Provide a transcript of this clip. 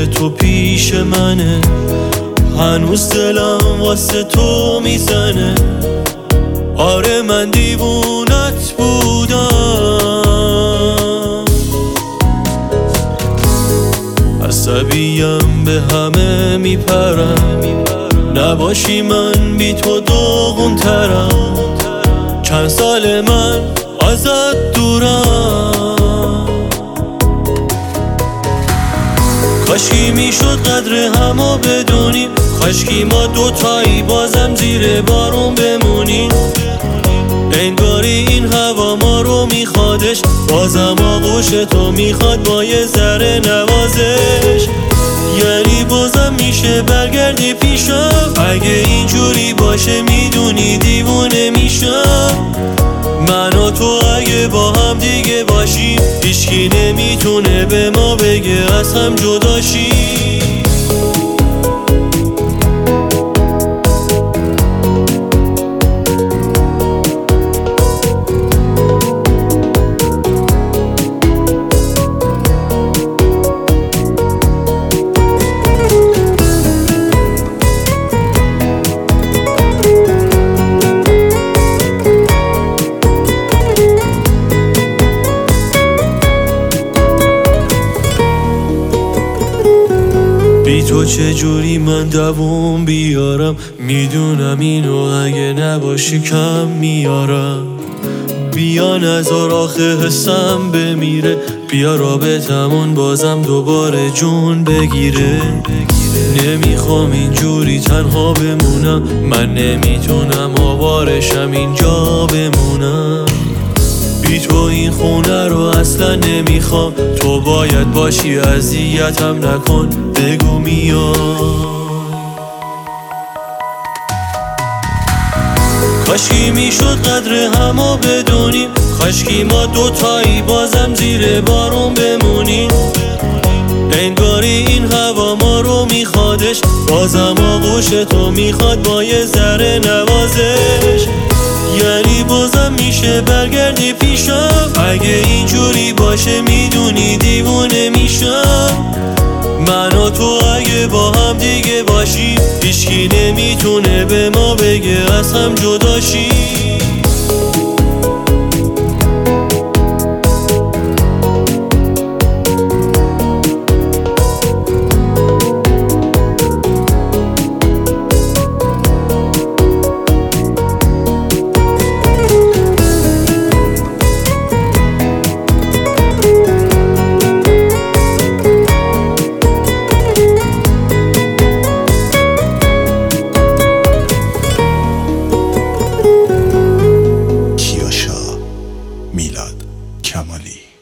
حال تو پیش منه، هنوز دلم واسه تو میزنه. آره من دیوونت بودم، عصبیم به همه میپرم، نباشی من بی تو داغون ترم. چند سال من ازت دورم، کاشکی میشد قدر همو بدونیم، کاشکی ما دوتایی بازم زیر بارون بمونیم. انگاری این هوا ما رو میخوادش، بازم آغوش تو میخواد با یه ذره نوازش. یعنی بازم میشه برگردی پیشم، اگه اینجوری باشه میدونی دیوونه میشم. من و تو اگه با هم دیگه باشیم، هیچکی نمیتونه به ما بگه از هم جدا شیم. بی تو چجوری من دووم بیارم، میدونم اینو اگه نباشی کم میارم. بیا نذار آخه حسم بمیره، بیا رابطمون بازم دوباره جون بگیره. نمیخوام اینجوری تنها بمونم، من نمیتونم آوارشم اینجا بمونم. بی تو این خونه رو اصلا نمیخوام، تو باید باشی اذیتم نکن، بگو میای. کاشکی میشد قدر همو بدونیم، کاشکی ما دوتایی بازم زیر بارون بمونیم. انگاری این هوا ما رو میخوادش، بازم آغوش تو میخواد با یه ذره نوازش. یعنی بازم میشه برگردی پیشم، اگه اینجوری باشه میدونی دیوونه میشم. من و تو اگه با هم دیگه باشیم، هیچکی نمیتونه به ما بگه از هم جدا شیم. میلاد کمالی.